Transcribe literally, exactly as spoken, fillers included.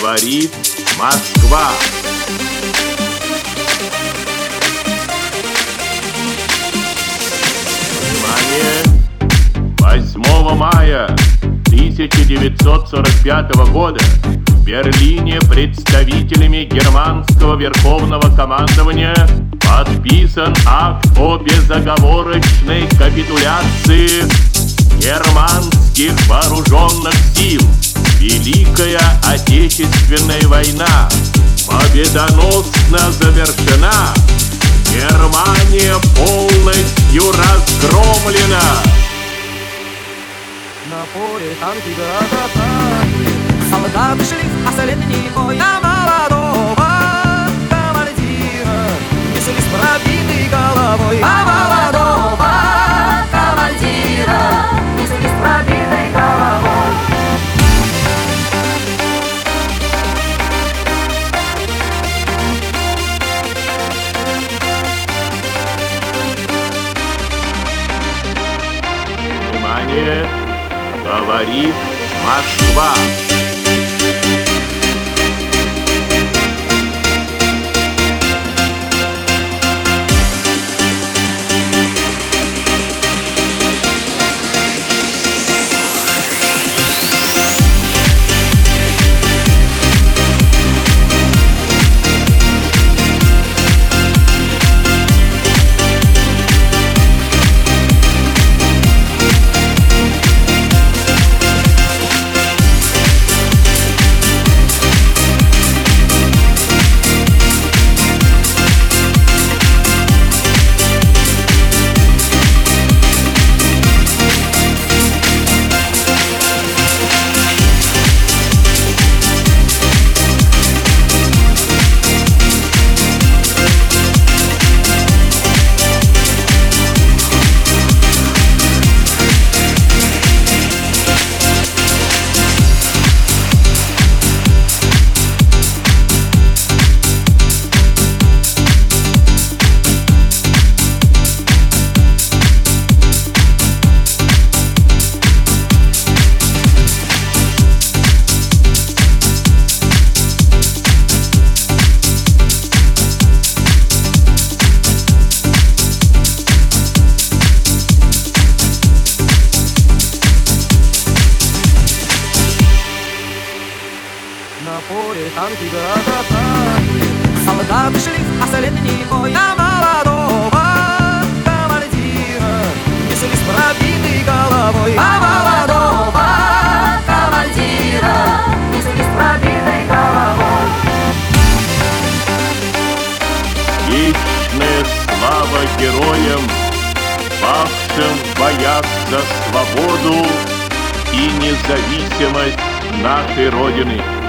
Говорит Москва. Внимание! восьмого мая тысяча девятьсот сорок пятого года в Берлине представителями германского верховного командования подписан акт о безоговорочной капитуляции германских вооруженных сил. Великая Отечественная война победоносно завершена. Германия полностью разгромлена. На поле танки грохотали, солдаты шли в последний бой, а молодого командира несли с пробитой головой. А молодого командира несли с пробитой головой. Внимание! Говорит Москва. На поле танки грохотали, солдаты шли в последний бой, а молодого командира несли с пробитой головой. А молодого командира несли с пробитой головой. Вечная слава героям, павшим в боях за свободу и независимость нашей Родины.